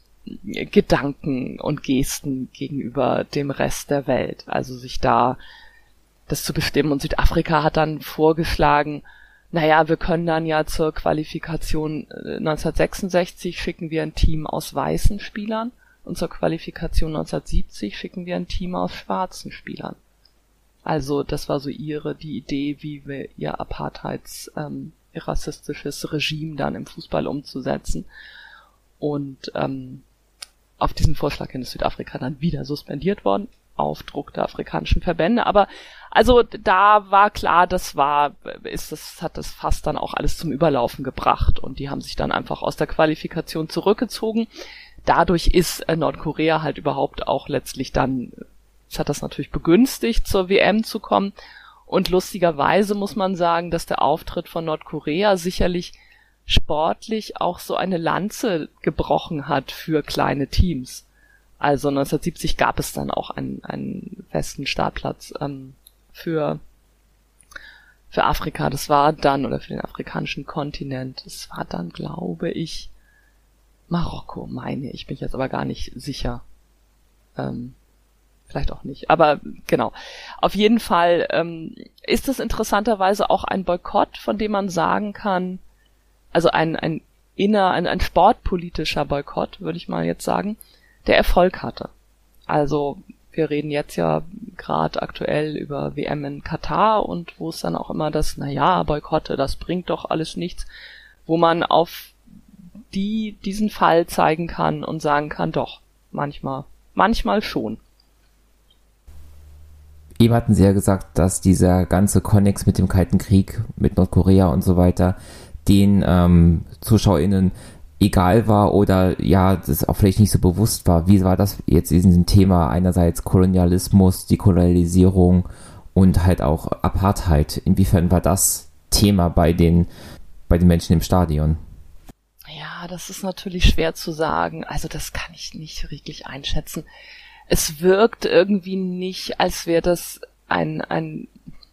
Gedanken und Gesten gegenüber dem Rest der Welt. Also sich da das zu bestimmen. Und Südafrika hat dann vorgeschlagen, naja, wir können dann ja zur Qualifikation neunzehnhundertsechsundsechzig schicken wir ein Team aus weißen Spielern und zur Qualifikation neunzehnhundertsiebzig schicken wir ein Team aus schwarzen Spielern. Also das war so ihre, die Idee, wie wir ihr Apartheids ähm, rassistisches Regime dann im Fußball umzusetzen. Und ähm, auf diesen Vorschlag hin ist Südafrika dann wieder suspendiert worden, auf Druck der afrikanischen Verbände. Aber also da war klar, das war, ist das, hat das fast dann auch alles zum Überlaufen gebracht und die haben sich dann einfach aus der Qualifikation zurückgezogen. Dadurch ist äh, Nordkorea halt überhaupt auch letztlich dann, es hat das natürlich begünstigt, zur W M zu kommen. Und lustigerweise muss man sagen, dass der Auftritt von Nordkorea sicherlich sportlich auch so eine Lanze gebrochen hat für kleine Teams. Also neunzehnhundertsiebzig gab es dann auch einen, einen festen Startplatz ähm, für für Afrika. Das war dann, oder für den afrikanischen Kontinent, das war dann, glaube ich, Marokko, meine ich. Bin ich jetzt aber gar nicht sicher. Ähm, Vielleicht auch nicht, aber genau. Auf jeden Fall ähm, ist es interessanterweise auch ein Boykott, von dem man sagen kann, also ein ein inner, ein, ein sportpolitischer Boykott, würde ich mal jetzt sagen, der Erfolg hatte. Also wir reden jetzt ja gerade aktuell über W M in Katar und wo es dann auch immer das, naja, Boykotte, das bringt doch alles nichts, wo man auf die diesen Fall zeigen kann und sagen kann, doch, manchmal, manchmal schon. Eben hatten Sie ja gesagt, dass dieser ganze Konnex mit dem Kalten Krieg, mit Nordkorea und so weiter, den ähm, ZuschauerInnen egal war oder ja, das auch vielleicht nicht so bewusst war. Wie war das jetzt in diesem Thema einerseits Kolonialismus, die Kolonialisierung und halt auch Apartheid. Inwiefern war das Thema bei den, bei den Menschen im Stadion? Ja, das ist natürlich schwer zu sagen. Also das kann ich nicht wirklich einschätzen. Es wirkt irgendwie nicht, als wäre das ein, ein,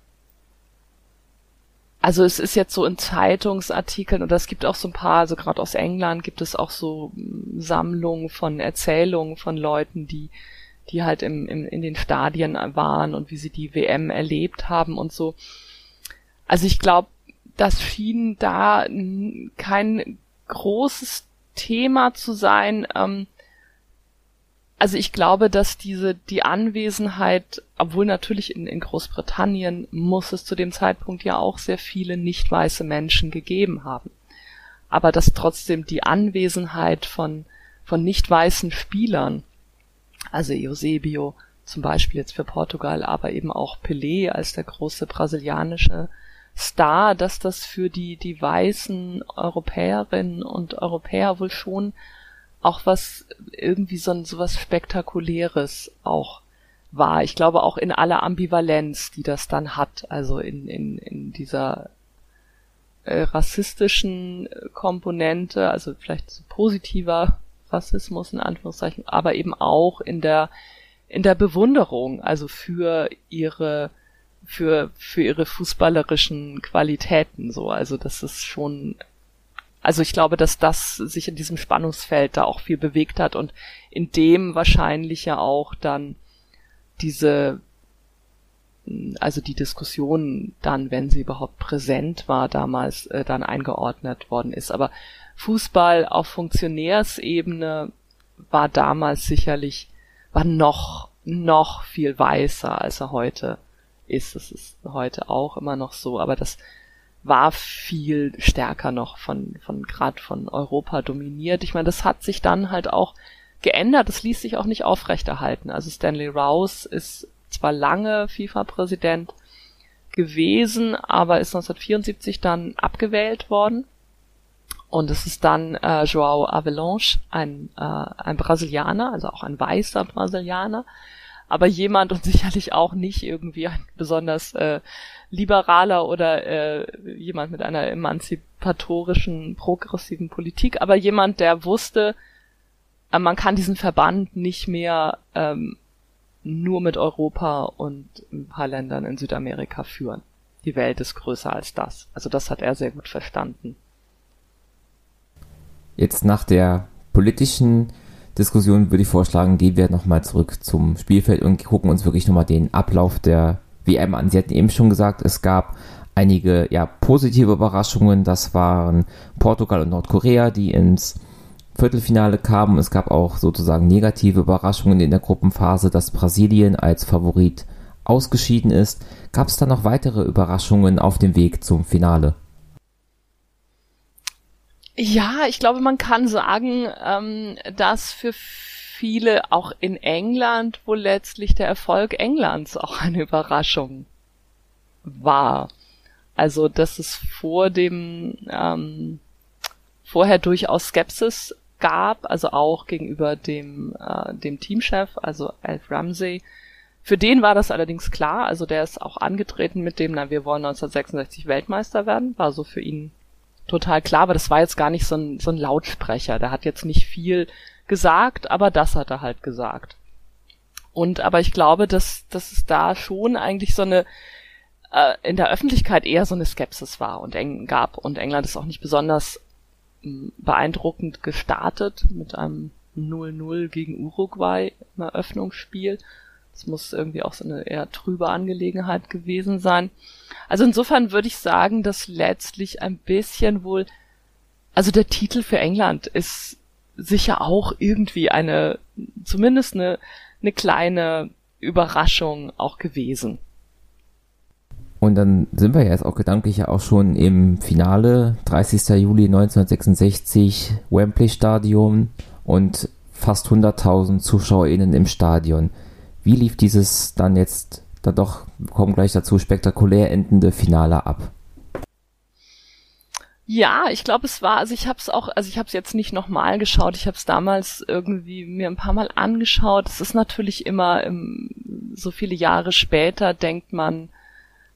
also es ist jetzt so in Zeitungsartikeln oder es gibt auch so ein paar, also gerade aus England gibt es auch so Sammlungen von Erzählungen von Leuten, die die halt im, im, in den Stadien waren und wie sie die W M erlebt haben und so. Also ich glaube, das schien da kein großes Thema zu sein. Ähm, also ich glaube, dass diese, die Anwesenheit, obwohl natürlich in, in Großbritannien muss es zu dem Zeitpunkt ja auch sehr viele nicht weiße Menschen gegeben haben. Aber dass trotzdem die Anwesenheit von, von nicht weißen Spielern, also Eusebio zum Beispiel jetzt für Portugal, aber eben auch Pelé als der große brasilianische Star, dass das für die, die weißen Europäerinnen und Europäer wohl schon auch was, irgendwie so, so was Spektakuläres auch war. Ich glaube auch in aller Ambivalenz, die das dann hat, also in, in, in dieser äh, rassistischen Komponente, also vielleicht so positiver Rassismus in Anführungszeichen, aber eben auch in der in der Bewunderung, also für ihre für für ihre fußballerischen Qualitäten so, also das ist schon, also ich glaube, dass das sich in diesem Spannungsfeld da auch viel bewegt hat und in dem wahrscheinlich ja auch dann diese, also die Diskussion dann, wenn sie überhaupt präsent war damals, äh, dann eingeordnet worden ist. Aber Fußball auf Funktionärsebene war damals sicherlich, war noch, noch viel weißer, als er heute ist. Es ist heute auch immer noch so, aber das war viel stärker noch von, von, gerade von Europa dominiert. Ich meine, das hat sich dann halt auch geändert. Das ließ sich auch nicht aufrechterhalten. Also Stanley Rouse ist zwar lange FIFA-Präsident gewesen, aber ist neunzehnhundertvierundsiebzig dann abgewählt worden. Und es ist dann äh, João Havelange, ein, äh, ein Brasilianer, also auch ein weißer Brasilianer, aber jemand und sicherlich auch nicht irgendwie ein besonders äh, liberaler oder äh, jemand mit einer emanzipatorischen, progressiven Politik, aber jemand, der wusste, äh, man kann diesen Verband nicht mehr ähm, nur mit Europa und ein paar Ländern in Südamerika führen. Die Welt ist größer als das. Also das hat er sehr gut verstanden. Jetzt nach der politischen Diskussion würde ich vorschlagen, gehen wir nochmal zurück zum Spielfeld und gucken uns wirklich nochmal den Ablauf der W M an. Sie hatten eben schon gesagt, es gab einige ja, positive Überraschungen. Das waren Portugal und Nordkorea, die ins Viertelfinale kamen. Es gab auch sozusagen negative Überraschungen in der Gruppenphase, dass Brasilien als Favorit ausgeschieden ist. Gab es da noch weitere Überraschungen auf dem Weg zum Finale? Ja, ich glaube, man kann sagen, ähm, dass für viele auch in England wohl letztlich der Erfolg Englands auch eine Überraschung war. Also, dass es vor dem ähm, vorher durchaus Skepsis gab, also auch gegenüber dem äh, dem Teamchef, also Alf Ramsey. Für den war das allerdings klar, also der ist auch angetreten mit dem, na, wir wollen neunzehnhundertsechsundsechzig Weltmeister werden, war so für ihn total klar, aber das war jetzt gar nicht so ein, so ein Lautsprecher, der hat jetzt nicht viel gesagt, aber das hat er halt gesagt. Und aber ich glaube, dass, dass es da schon eigentlich so eine, äh, in der Öffentlichkeit eher so eine Skepsis war und Eng gab und England ist auch nicht besonders mh, beeindruckend gestartet mit einem null null gegen Uruguay im Eröffnungsspiel. Das muss irgendwie auch so eine eher trübe Angelegenheit gewesen sein. Also insofern würde ich sagen, dass letztlich ein bisschen wohl, also der Titel für England ist sicher auch irgendwie eine, zumindest eine, eine kleine Überraschung auch gewesen. Und dann sind wir ja jetzt auch gedanklich ja auch schon im Finale, dreißigster Juli neunzehnhundertsechsundsechzig, Wembley Stadion und fast hunderttausend ZuschauerInnen im Stadion. Wie lief dieses dann jetzt, dann doch, wir kommen gleich dazu, spektakulär endende Finale ab? Ja, ich glaube, es war, also ich habe es auch, also ich habe es jetzt nicht nochmal geschaut, ich habe es damals irgendwie mir ein paar Mal angeschaut. Es ist natürlich immer, im, so viele Jahre später denkt man,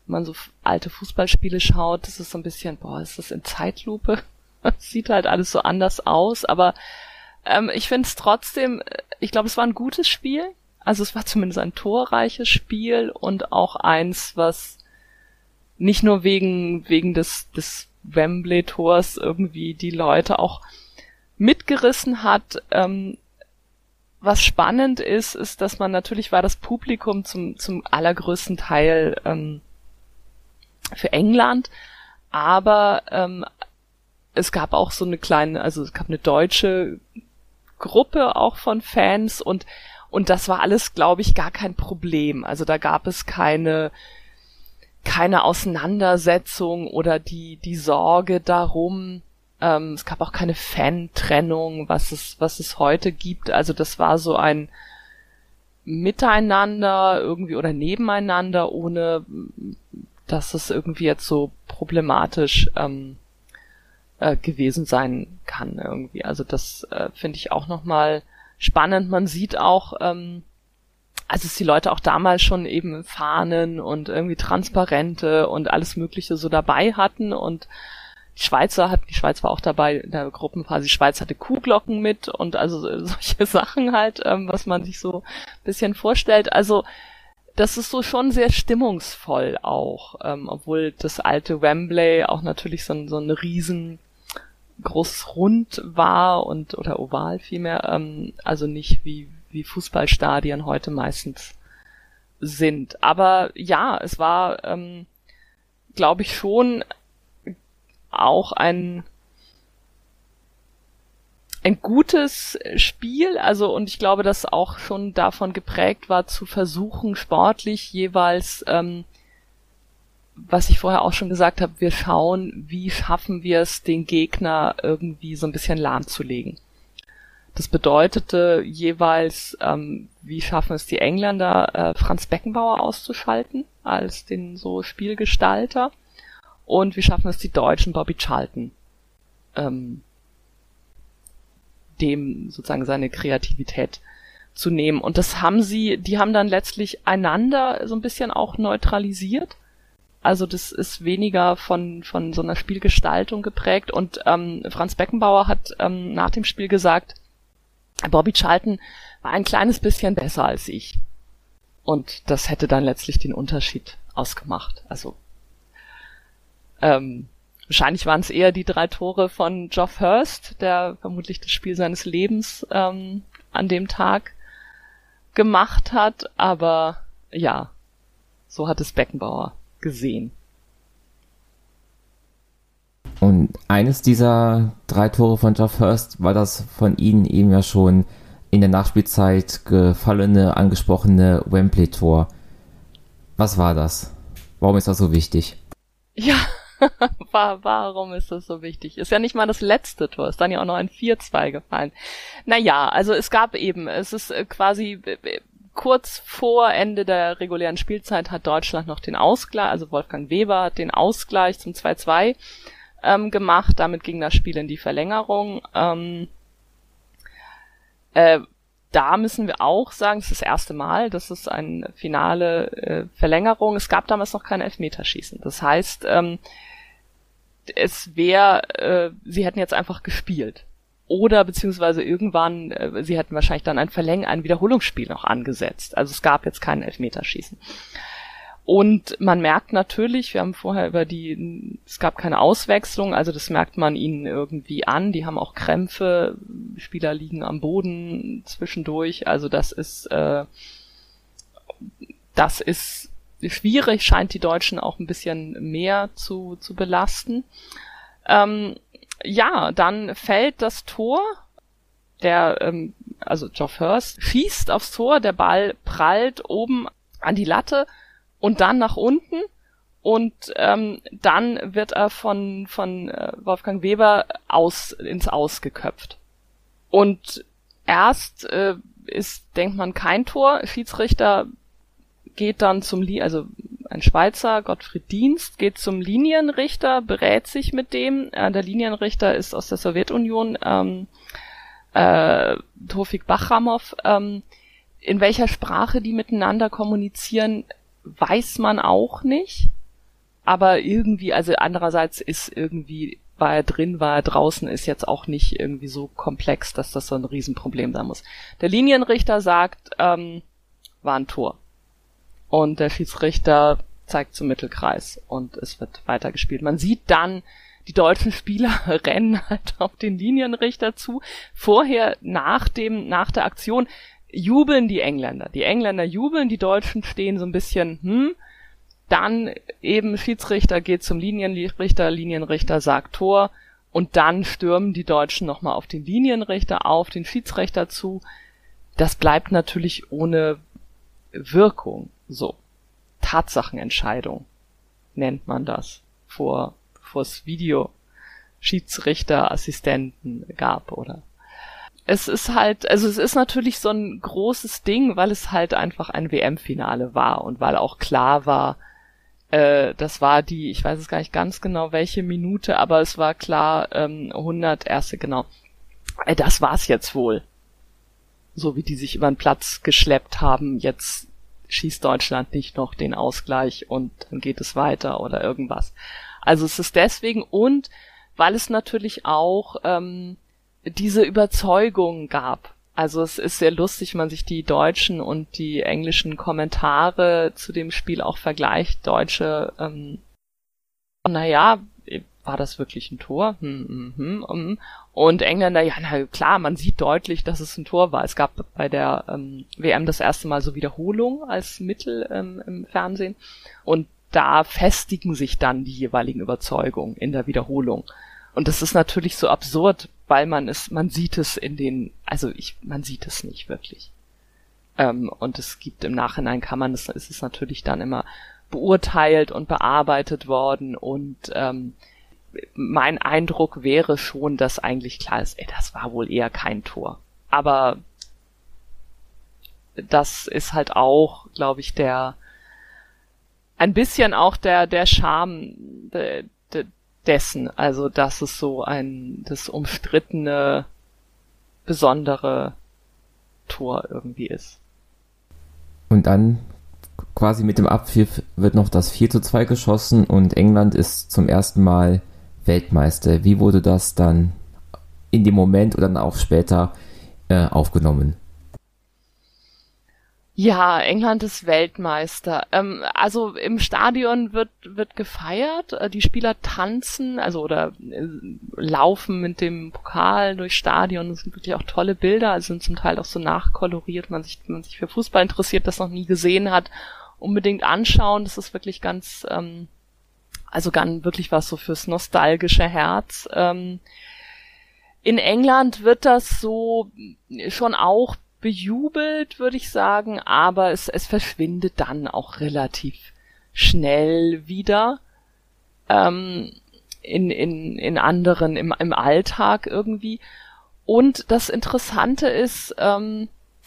wenn man so alte Fußballspiele schaut, das ist so ein bisschen, boah, ist das in Zeitlupe? Das sieht halt alles so anders aus, aber ähm, ich finde es trotzdem, ich glaube, es war ein gutes Spiel. Also es war zumindest ein torreiches Spiel und auch eins, was nicht nur wegen wegen des des Wembley-Tors irgendwie die Leute auch mitgerissen hat. Ähm, was spannend ist, ist, dass man natürlich war das Publikum zum zum allergrößten Teil ähm, für England, aber ähm, es gab auch so eine kleine, also es gab eine deutsche Gruppe auch von Fans und und das war alles, glaube ich, gar kein Problem. Also da gab es keine keine Auseinandersetzung oder die die Sorge darum. Ähm, es gab auch keine Fan-Trennung, was es was es heute gibt. Also das war so ein Miteinander irgendwie oder nebeneinander, ohne dass es irgendwie jetzt so problematisch ähm, äh, gewesen sein kann irgendwie. Also das äh, finde ich auch nochmal spannend. Man sieht auch, ähm, also dass die Leute auch damals schon eben Fahnen und irgendwie Transparente und alles Mögliche so dabei hatten und die Schweizer hat, die Schweiz war auch dabei in der Gruppenphase, die Schweiz hatte Kuhglocken mit und also solche Sachen halt, ähm, was man sich so ein bisschen vorstellt. Also das ist so schon sehr stimmungsvoll auch, ähm, obwohl das alte Wembley auch natürlich so ein, so ein riesen großes Rund war und oder oval vielmehr, ähm, also nicht wie wie Fußballstadien heute meistens sind. Aber ja, es war, ähm, glaube ich, schon auch ein ein gutes Spiel, also und ich glaube, dass auch schon davon geprägt war, zu versuchen, sportlich jeweils, ähm, was ich vorher auch schon gesagt habe, wir schauen, wie schaffen wir es, den Gegner irgendwie so ein bisschen lahmzulegen. Das bedeutete jeweils, ähm, wie schaffen es die Engländer, äh, Franz Beckenbauer auszuschalten als den so Spielgestalter und wie schaffen es die Deutschen, Bobby Charlton ähm, dem sozusagen seine Kreativität zu nehmen. Und das haben sie, die haben dann letztlich einander so ein bisschen auch neutralisiert. Also das ist weniger von von so einer Spielgestaltung geprägt. Und ähm, Franz Beckenbauer hat ähm, nach dem Spiel gesagt, Bobby Charlton war ein kleines bisschen besser als ich. Und das hätte dann letztlich den Unterschied ausgemacht. Also ähm, wahrscheinlich waren es eher die drei Tore von Geoff Hurst, der vermutlich das Spiel seines Lebens ähm, an dem Tag gemacht hat. Aber ja, so hat es Beckenbauer gesehen. Und eines dieser drei Tore von Geoff Hurst war das von Ihnen eben ja schon in der Nachspielzeit gefallene, angesprochene Wembley-Tor. Was war das? Warum ist das so wichtig? Ja, warum ist das so wichtig? Ist ja nicht mal das letzte Tor, ist dann ja auch noch ein vier zwei gefallen. Naja, also es gab eben, es ist quasi kurz vor Ende der regulären Spielzeit hat Deutschland noch den Ausgleich, also Wolfgang Weber hat den Ausgleich zum zwei zwei ähm, gemacht, damit ging das Spiel in die Verlängerung. Ähm, äh, da müssen wir auch sagen, es ist das erste Mal, das ist eine finale äh, Verlängerung. Es gab damals noch kein Elfmeterschießen. Das heißt, ähm, es wäre, äh, sie hätten jetzt einfach gespielt. Oder beziehungsweise irgendwann, äh, sie hätten wahrscheinlich dann ein Verläng-, ein Wiederholungsspiel noch angesetzt. Also es gab jetzt kein Elfmeterschießen. Und man merkt natürlich, wir haben vorher über die, es gab keine Auswechslung, also das merkt man ihnen irgendwie an. Die haben auch Krämpfe, Spieler liegen am Boden zwischendurch. Also das ist, äh, das ist schwierig, scheint die Deutschen auch ein bisschen mehr zu, zu belasten. Ähm, ja, dann fällt das Tor, der, ähm, also Geoff Hurst schießt aufs Tor, der Ball prallt oben an die Latte und dann nach unten und ähm, dann wird er von von äh, Wolfgang Weber aus ins Aus geköpft. Und erst äh, ist, denkt man, kein Tor. Schiedsrichter geht dann zum, Li- also ein Schweizer, Gottfried Dienst, geht zum Linienrichter, berät sich mit dem. Äh, der Linienrichter ist aus der Sowjetunion, ähm, äh, Tofik Bachramov. Ähm, in welcher Sprache die miteinander kommunizieren, weiß man auch nicht. aber irgendwie, also andererseits ist irgendwie, war er drin, war er draußen, ist jetzt auch nicht irgendwie so komplex, dass das so ein Riesenproblem sein muss. Der Linienrichter sagt, ähm, war ein Tor. Und der Schiedsrichter zeigt zum Mittelkreis und es wird weitergespielt. Man sieht dann, die deutschen Spieler rennen halt auf den Linienrichter zu. Vorher, nach dem, nach der Aktion, jubeln die Engländer. Die Engländer jubeln, die Deutschen stehen so ein bisschen, hm, dann eben Schiedsrichter geht zum Linienrichter, Linienrichter sagt Tor und dann stürmen die Deutschen nochmal auf den Linienrichter, auf den Schiedsrichter zu. Das bleibt natürlich ohne Wirkung. So. Tatsachenentscheidung nennt man das, vor, bevor es Videoschiedsrichterassistenten gab, oder? Es ist halt, also es ist natürlich so ein großes Ding, weil es halt einfach ein W M-Finale war und weil auch klar war, äh, das war die, ich weiß es gar nicht ganz genau, welche Minute, aber es war klar, ähm, hundert erste, genau. Äh, das war's jetzt wohl. So wie die sich über den Platz geschleppt haben, jetzt schießt Deutschland nicht noch den Ausgleich und dann geht es weiter oder irgendwas. Also es ist deswegen und weil es natürlich auch ähm, diese Überzeugung gab. Also es ist sehr lustig, wenn man sich die deutschen und die englischen Kommentare zu dem Spiel auch vergleicht. Deutsche, ähm, naja, war das wirklich ein Tor? Hm, hm, hm. Und Engländer, ja, na klar, man sieht deutlich, dass es ein Tor war. Es gab bei der ähm, W M das erste Mal so Wiederholung als Mittel ähm, im Fernsehen. Und da festigen sich dann die jeweiligen Überzeugungen in der Wiederholung. Und das ist natürlich so absurd, weil man es, man sieht es in den, also ich, man sieht es nicht wirklich. Ähm, und es gibt im Nachhinein kann man, es ist es natürlich dann immer beurteilt und bearbeitet worden und ähm, mein Eindruck wäre schon, dass eigentlich klar ist, ey, das war wohl eher kein Tor. Aber das ist halt auch, glaube ich, der ein bisschen auch der der Charme de, de, dessen, also dass es so ein das umstrittene, besondere Tor irgendwie ist. Und dann quasi mit dem Abpfiff wird noch das vier zu zwei geschossen und England ist zum ersten Mal Weltmeister. Wie wurde das dann in dem Moment oder dann auch später äh, aufgenommen? Ja, England ist Weltmeister. Ähm, also im Stadion wird wird gefeiert, die Spieler tanzen, also oder äh, laufen mit dem Pokal durchs Stadion. Das sind wirklich auch tolle Bilder, also sind zum Teil auch so nachkoloriert. Man sich, wenn man sich für Fußball interessiert, das noch nie gesehen hat, unbedingt anschauen. Das ist wirklich ganz, ähm, also ganz wirklich was so fürs nostalgische Herz. Ähm, in England wird das so schon auch bejubelt, würde ich sagen, aber es, es verschwindet dann auch relativ schnell wieder ähm, in, in, in anderen, im, im Alltag irgendwie. Und das Interessante ist, ähm,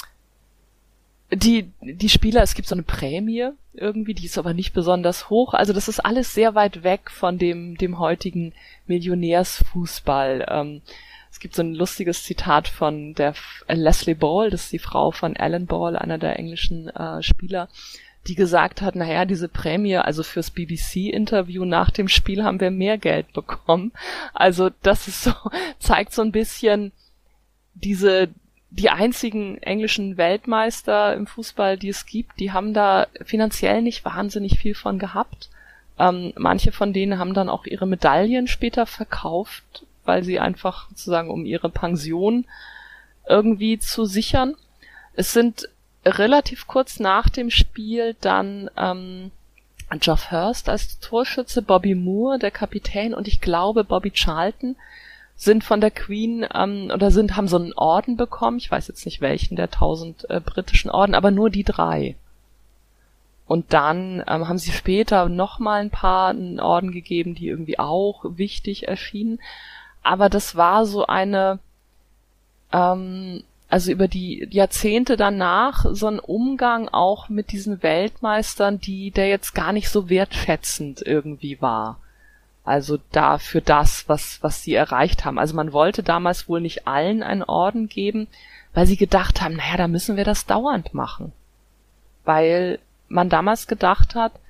die, die Spieler, es gibt so eine Prämie irgendwie, die ist aber nicht besonders hoch. Also das ist alles sehr weit weg von dem, dem heutigen Millionärsfußball. Ähm, Es gibt so ein lustiges Zitat von der F- Leslie Ball, das ist die Frau von Alan Ball, einer der englischen äh, Spieler, die gesagt hat, naja, diese Prämie, also fürs B B C-Interview nach dem Spiel haben wir mehr Geld bekommen. Also das ist so, zeigt so ein bisschen diese, die einzigen englischen Weltmeister im Fußball, die es gibt, die haben da finanziell nicht wahnsinnig viel von gehabt. Ähm, manche von denen haben dann auch ihre Medaillen später verkauft, weil sie einfach sozusagen, um ihre Pension irgendwie zu sichern. Es sind relativ kurz nach dem Spiel dann ähm, Geoff Hurst als Torschütze, Bobby Moore, der Kapitän, und ich glaube Bobby Charlton sind von der Queen ähm, oder sind haben so einen Orden bekommen. Ich weiß jetzt nicht welchen der tausend äh, britischen Orden, aber nur die drei. Und dann ähm, haben sie später noch mal ein paar einen Orden gegeben, die irgendwie auch wichtig erschienen. Aber das war so eine, ähm, also über die Jahrzehnte danach so ein Umgang auch mit diesen Weltmeistern, die der jetzt gar nicht so wertschätzend irgendwie war. Also da für das, was was sie erreicht haben. Also man wollte damals wohl nicht allen einen Orden geben, weil sie gedacht haben, naja, da müssen wir das dauernd machen. Weil man damals gedacht hat,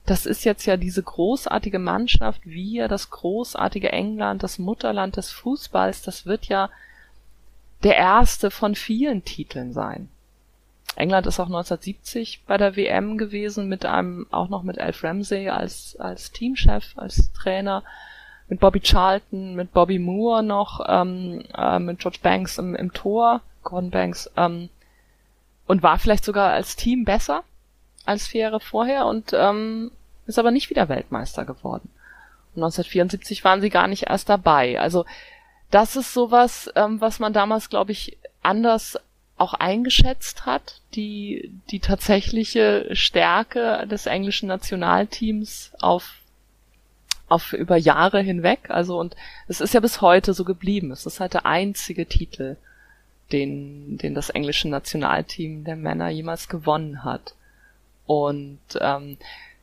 das ist jetzt ja diese großartige Mannschaft, wir, das großartige England, das Mutterland des Fußballs, das wird ja der erste von vielen Titeln sein. England ist auch neunzehnhundertsiebzig bei der W M gewesen, mit einem, auch noch mit Alf Ramsey als, als Teamchef, als Trainer, mit Bobby Charlton, mit Bobby Moore noch, ähm, äh, mit George Banks im, im Tor, Gordon Banks, ähm, und war vielleicht sogar als Team besser als vier Jahre vorher und ähm, ist aber nicht wieder Weltmeister geworden. Und neunzehnhundertvierundsiebzig waren sie gar nicht erst dabei. Also das ist sowas, ähm, was man damals, glaube ich, anders auch eingeschätzt hat, die die tatsächliche Stärke des englischen Nationalteams auf auf über Jahre hinweg. Also und es ist ja bis heute so geblieben. Es ist halt der einzige Titel, den den das englische Nationalteam der Männer jemals gewonnen hat. Und ähm,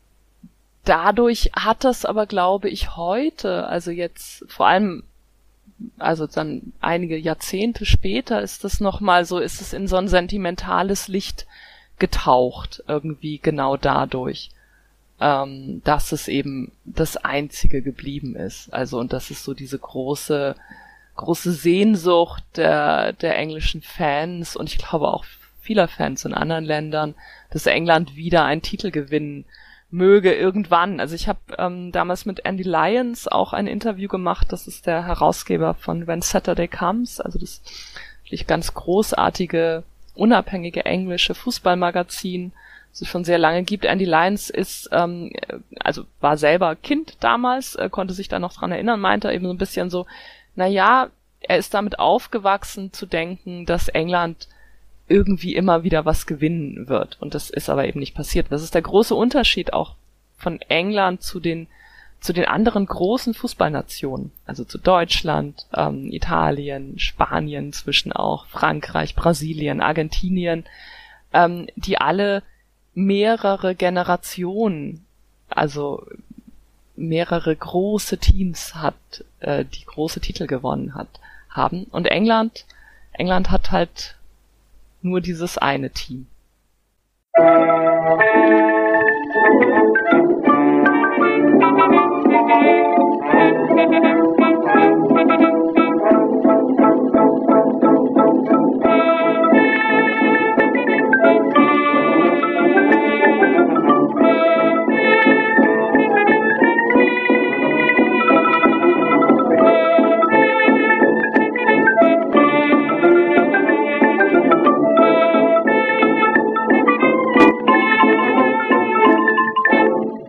dadurch hat das aber, glaube ich, heute, also jetzt vor allem, also dann einige Jahrzehnte später, ist das nochmal so, ist es in so ein sentimentales Licht getaucht, irgendwie genau dadurch, ähm, dass es eben das Einzige geblieben ist. Also und das ist so diese große, große Sehnsucht der, der englischen Fans und ich glaube auch vieler Fans in anderen Ländern, dass England wieder einen Titel gewinnen möge irgendwann. Also ich habe ähm, damals mit Andy Lyons auch ein Interview gemacht, das ist der Herausgeber von When Saturday Comes, also das wirklich ganz großartige, unabhängige englische Fußballmagazin, das es schon sehr lange gibt. Andy Lyons ist, ähm, also war selber Kind damals, äh, konnte sich da noch dran erinnern, meinte eben so ein bisschen so, na ja, er ist damit aufgewachsen zu denken, dass England irgendwie immer wieder was gewinnen wird. Und das ist aber eben nicht passiert. Das ist der große Unterschied auch von England zu den zu den anderen großen Fußballnationen. Also zu Deutschland, ähm, Italien, Spanien, inzwischen auch Frankreich, Brasilien, Argentinien, ähm, die alle mehrere Generationen, also mehrere große Teams hat, äh, die große Titel gewonnen hat, haben. Und England, England hat halt nur dieses eine Team.